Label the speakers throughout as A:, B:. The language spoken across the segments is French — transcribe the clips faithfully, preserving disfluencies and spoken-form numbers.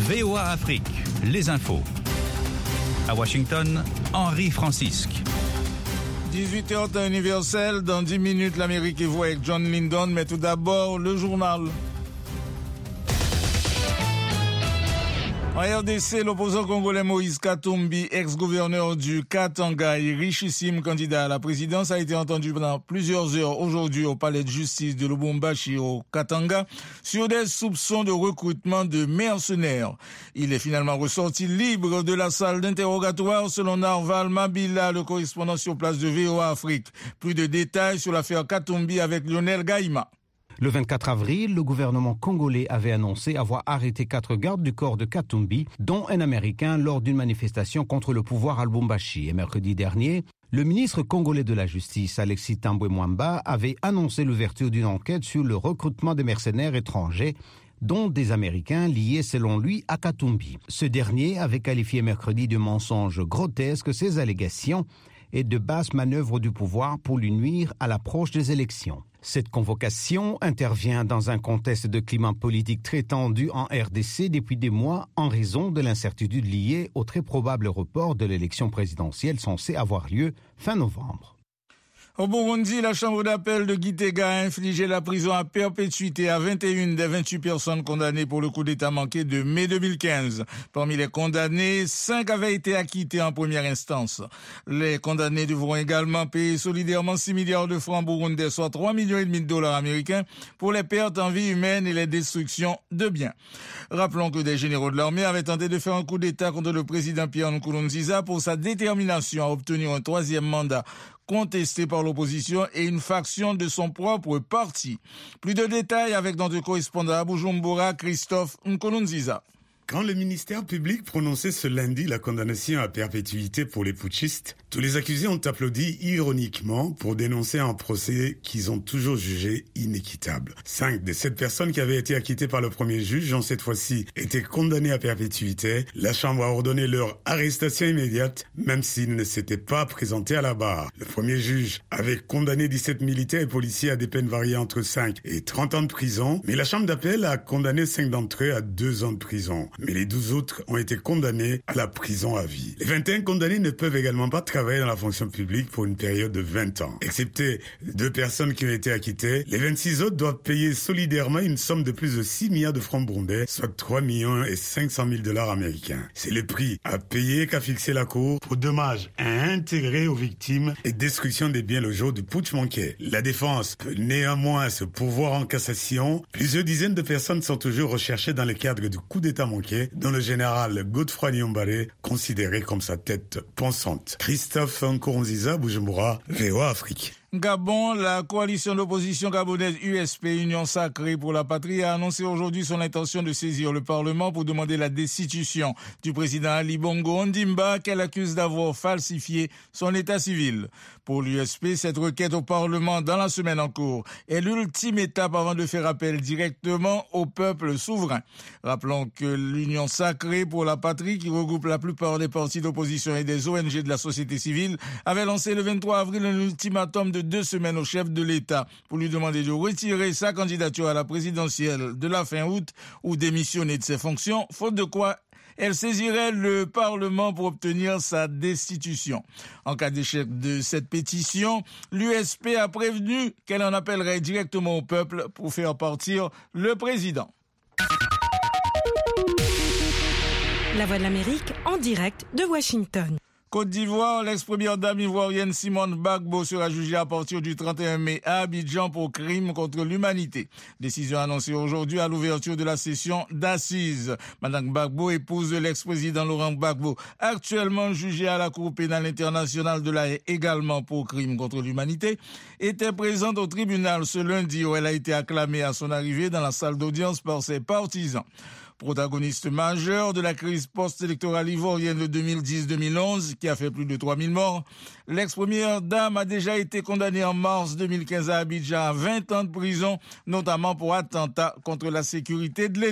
A: V O A Afrique, les infos. À Washington, Henri Francisque.
B: dix-huit heures temps universel, dans dix minutes l'Amérique est voix avec John Lyndon, mais tout d'abord le journal. En R D C, l'opposant congolais Moïse Katumbi, ex-gouverneur du Katanga et richissime candidat à la présidence, a été entendu pendant plusieurs heures aujourd'hui au palais de justice de Lubumbashi au Katanga sur des soupçons de recrutement de mercenaires. Il est finalement ressorti libre de la salle d'interrogatoire selon Narval Mabila, le correspondant sur place de V O A Afrique. Plus de détails sur l'affaire Katumbi avec Lionel Gaïma.
C: Le vingt-quatre avril, le gouvernement congolais avait annoncé avoir arrêté quatre gardes du corps de Katumbi, dont un Américain, lors d'une manifestation contre le pouvoir à Lubumbashi. Et mercredi dernier, le ministre congolais de la Justice, Alexis Tambwe Mwamba, avait annoncé l'ouverture d'une enquête sur le recrutement des mercenaires étrangers, dont des Américains liés selon lui à Katumbi. Ce dernier avait qualifié mercredi de mensonges grotesques ces allégations et de basses manœuvres du pouvoir pour lui nuire à l'approche des élections. Cette convocation intervient dans un contexte de climat politique très tendu en R D C depuis des mois en raison de l'incertitude liée au très probable report de l'élection présidentielle censée avoir lieu fin novembre.
B: Au Burundi, la chambre d'appel de Gitega a infligé la prison à perpétuité à vingt et une des vingt-huit personnes condamnées pour le coup d'État manqué de mai deux mille quinze. Parmi les condamnés, cinq avaient été acquittés en première instance. Les condamnés devront également payer solidairement six milliards de francs burundais, soit trois millions et demi de dollars américains, pour les pertes en vie humaine et les destructions de biens. Rappelons que des généraux de l'armée avaient tenté de faire un coup d'État contre le président Pierre Nkurunziza pour sa détermination à obtenir un troisième mandat contesté par l'opposition et une faction de son propre parti. Plus de détails avec notre correspondant à Bujumbura, Christophe Nkurunziza.
D: Quand le ministère public prononçait ce lundi la condamnation à perpétuité pour les putschistes, tous les accusés ont applaudi ironiquement pour dénoncer un procès qu'ils ont toujours jugé inéquitable. Cinq des sept personnes qui avaient été acquittées par le premier juge ont cette fois-ci été condamnées à perpétuité. La Chambre a ordonné leur arrestation immédiate, même s'ils ne s'étaient pas présentés à la barre. Le premier juge avait condamné dix-sept militaires et policiers à des peines variées entre cinq et trente ans de prison, mais la Chambre d'appel a condamné cinq d'entre eux à deux ans de prison. Mais les douze autres ont été condamnés à la prison à vie. Les vingt et un condamnés ne peuvent également pas travailler dans la fonction publique pour une période de vingt ans. Excepté deux personnes qui ont été acquittées, les vingt-six autres doivent payer solidairement une somme de plus de six milliards de francs burundais, soit trois millions et cinq cent mille dollars américains. C'est le prix à payer qu'a fixé la Cour pour dommages à intégrer aux victimes et destruction des biens le jour du putsch manqué. La défense peut néanmoins se pourvoir en cassation. Plusieurs dizaines de personnes sont toujours recherchées dans le cadre du coup d'État manqué, dont le général Godefroy Niyombare, considéré comme sa tête pensante. Christophe Nkurunziza, Bujumbura, V O A Afrique.
B: Gabon, la coalition d'opposition gabonaise U S P, Union Sacrée pour la Patrie, a annoncé aujourd'hui son intention de saisir le Parlement pour demander la destitution du président Ali Bongo Ondimba, qu'elle accuse d'avoir falsifié son état civil. Pour l'U S P, cette requête au Parlement dans la semaine en cours est l'ultime étape avant de faire appel directement au peuple souverain. Rappelons que l'Union Sacrée pour la Patrie, qui regroupe la plupart des partis d'opposition et des O N G de la société civile, avait lancé le vingt-trois avril un ultimatum de deux semaines au chef de l'État pour lui demander de retirer sa candidature à la présidentielle de la fin août ou démissionner de ses fonctions, faute de quoi elle saisirait le Parlement pour obtenir sa destitution. En cas d'échec de cette pétition, l'U S P a prévenu qu'elle en appellerait directement au peuple pour faire partir le président.
E: La Voix de l'Amérique en direct de Washington.
B: Côte d'Ivoire, l'ex-première dame ivoirienne Simone Gbagbo sera jugée à partir du trente et un mai à Abidjan pour crime contre l'humanité. Décision annoncée aujourd'hui à l'ouverture de la session d'assises. Madame Gbagbo, épouse de l'ex-président Laurent Gbagbo, actuellement jugée à la Cour pénale internationale de La Haye également pour crime contre l'humanité, était présente au tribunal ce lundi où elle a été acclamée à son arrivée dans la salle d'audience par ses partisans. Protagoniste majeur de la crise post-électorale ivoirienne de deux mille dix deux mille onze, qui a fait plus de trois mille morts, l'ex-première dame a déjà été condamnée en mars deux mille quinze à Abidjan à vingt ans de prison, notamment pour attentat contre la sécurité de l'État.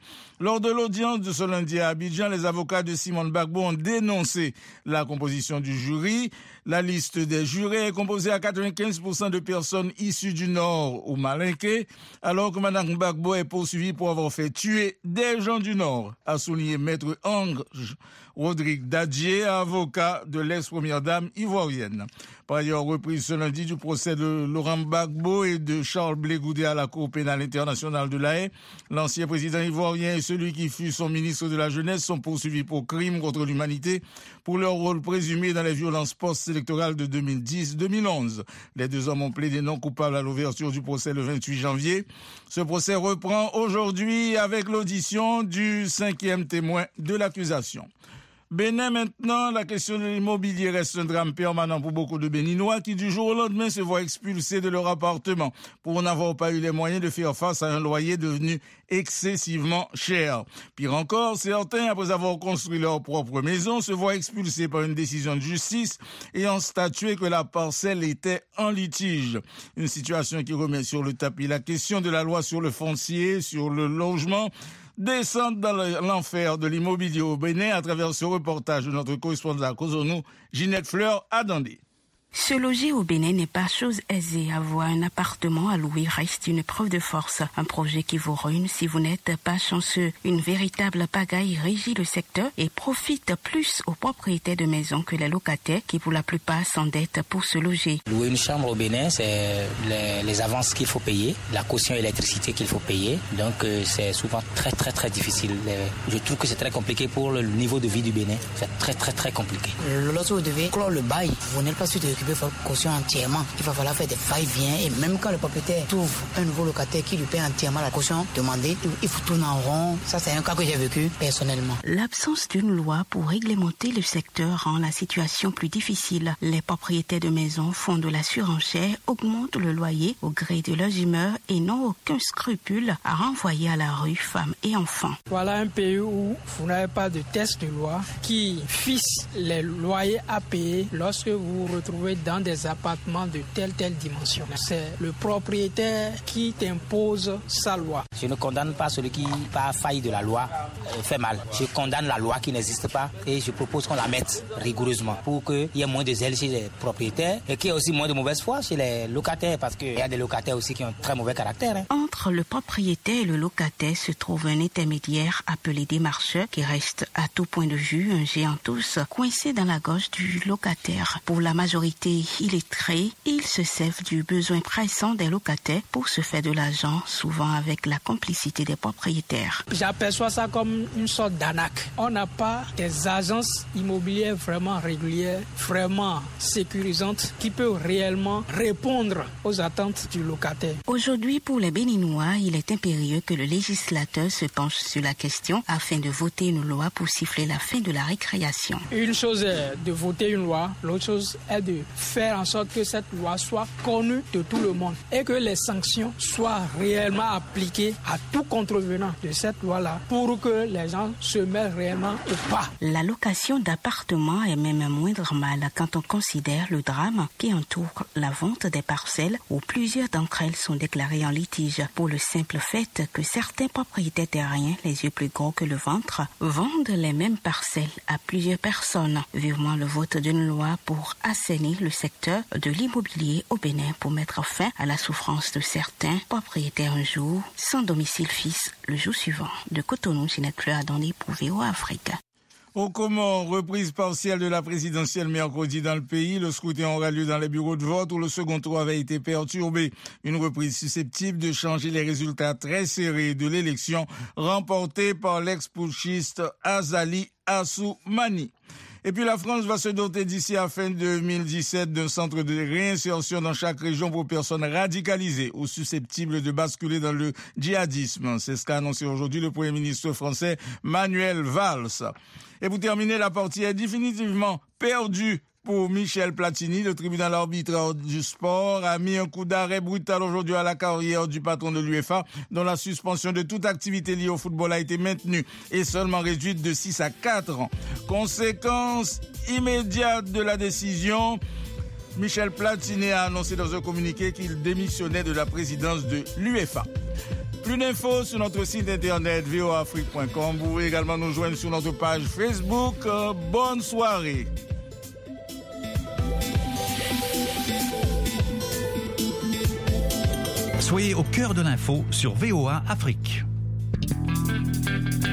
B: Lors de l'audience de ce lundi à Abidjan, les avocats de Simone Gbagbo ont dénoncé la composition du jury. La liste des jurés est composée à quatre-vingt-quinze pour cent de personnes issues du Nord ou Malinké, alors que Mme Gbagbo est poursuivie pour avoir fait tuer des gens du Nord, a souligné Maître Ange Rodrigue Dadjié, avocat de l'ex-première dame ivoirienne. Par ailleurs, reprise ce lundi du procès de Laurent Gbagbo et de Charles Blé Goudé à la Cour pénale internationale de La Haye. L'ancien président ivoirien et celui qui fut son ministre de la Jeunesse sont poursuivis pour crimes contre l'humanité pour leur rôle présumé dans les violences post-électorales de deux mille dix deux mille onze. Les deux hommes ont plaidé non coupables à l'ouverture du procès le vingt-huit janvier. Ce procès reprend aujourd'hui avec l'audition du cinquième témoin de l'accusation. Bénin maintenant, la question de l'immobilier reste un drame permanent pour beaucoup de Béninois qui du jour au lendemain se voient expulsés de leur appartement pour n'avoir pas eu les moyens de faire face à un loyer devenu excessivement cher. Pire encore, certains, après avoir construit leur propre maison, se voient expulsés par une décision de justice ayant statué que la parcelle était en litige. Une situation qui remet sur le tapis la question de la loi sur le foncier, sur le logement, descendre dans l'enfer de l'immobilier au Bénin à travers ce reportage de notre correspondant à Cotonou, Ginette Fleur à Dandé.
F: Se loger au Bénin n'est pas chose aisée. Avoir un appartement à louer reste une preuve de force. Un projet qui vous ruine si vous n'êtes pas chanceux. Une véritable pagaille régit le secteur et profite plus aux propriétaires de maisons que les locataires qui pour la plupart s'endettent pour se loger.
G: Louer une chambre au Bénin, c'est les, les avances qu'il faut payer, la caution électricité qu'il faut payer. Donc euh, c'est souvent très très très difficile. Je trouve que c'est très compliqué pour le niveau de vie du Bénin. C'est très très très compliqué.
H: Lorsque vous devez clore le bail, vous n'êtes pas sûr de récupérer votre caution entièrement. Il va falloir faire des va-et-vient et même quand le propriétaire trouve un nouveau locataire qui lui paie entièrement la caution demandée, il faut tourner en rond. Ça, c'est un cas que j'ai vécu personnellement.
F: L'absence d'une loi pour réglementer le secteur rend la situation plus difficile. Les propriétaires de maisons font de la surenchère, augmentent le loyer au gré de leurs humeurs et n'ont aucun scrupule à renvoyer à la rue femmes et enfants.
I: Voilà un pays où vous n'avez pas de test de loi qui fixe les loyers à payer lorsque vous vous retrouvez dans des appartements de telle telle dimension. C'est le propriétaire qui t'impose sa loi.
G: Je ne condamne pas celui qui, par faille de la loi, euh, fait mal. Je condamne la loi qui n'existe pas et je propose qu'on la mette rigoureusement pour qu'il y ait moins de zèle chez les propriétaires et qu'il y ait aussi moins de mauvaise foi chez les locataires parce qu'il y a des locataires aussi qui ont un très mauvais caractère. Hein.
F: Entre le propriétaire et le locataire se trouve un intermédiaire appelé démarcheur qui reste à tout point de vue un géant tous coincé dans la gorge du locataire. Pour la majorité illettrés, ils se servent du besoin pressant des locataires pour se faire de l'argent, souvent avec la complicité des propriétaires.
I: J'aperçois ça comme une sorte d'arnaque. On n'a pas des agences immobilières vraiment régulières, vraiment sécurisantes, qui peuvent réellement répondre aux attentes du locataire.
F: Aujourd'hui, pour les Béninois, il est impérieux que le législateur se penche sur la question afin de voter une loi pour siffler la fin de la récréation.
I: Une chose est de voter une loi, l'autre chose est de faire en sorte que cette loi soit connue de tout le monde et que les sanctions soient réellement appliquées à tout contrevenant de cette loi-là pour que les gens se mettent réellement au pas.
F: La location d'appartements est même un moindre mal quand on considère le drame qui entoure la vente des parcelles où plusieurs d'entre elles sont déclarées en litige pour le simple fait que certains propriétaires terriens, les yeux plus gros que le ventre, vendent les mêmes parcelles à plusieurs personnes. Vivement le vote d'une loi pour assainir le secteur de l'immobilier au Bénin pour mettre fin à la souffrance de certains propriétaires un jour, sans domicile fixe le jour suivant. De Cotonou, Ginette Fleur à Dandé pour V O A Afrique.
B: Au Comores, reprise partielle de la présidentielle mercredi dans le pays. Le scrutin aura lieu dans les bureaux de vote où le second tour avait été perturbé. Une reprise susceptible de changer les résultats très serrés de l'élection remportée par l'ex-putschiste Azali Assoumani. Et puis la France va se doter d'ici à fin deux mille dix-sept d'un centre de réinsertion dans chaque région pour personnes radicalisées ou susceptibles de basculer dans le djihadisme. C'est ce qu'a annoncé aujourd'hui le Premier ministre français Manuel Valls. Et pour terminer, la partie est définitivement perdue pour Michel Platini. Le tribunal arbitraire du sport a mis un coup d'arrêt brutal aujourd'hui à la carrière du patron de l'UEFA, dont la suspension de toute activité liée au football a été maintenue et seulement réduite de six à quatre ans. Conséquence immédiate de la décision, Michel Platini a annoncé dans un communiqué qu'il démissionnait de la présidence de l'UEFA. Plus d'infos sur notre site internet v o a afrique point com. Vous pouvez également nous joindre sur notre page Facebook. Bonne soirée.
A: Soyez au cœur de l'info sur V O A Afrique.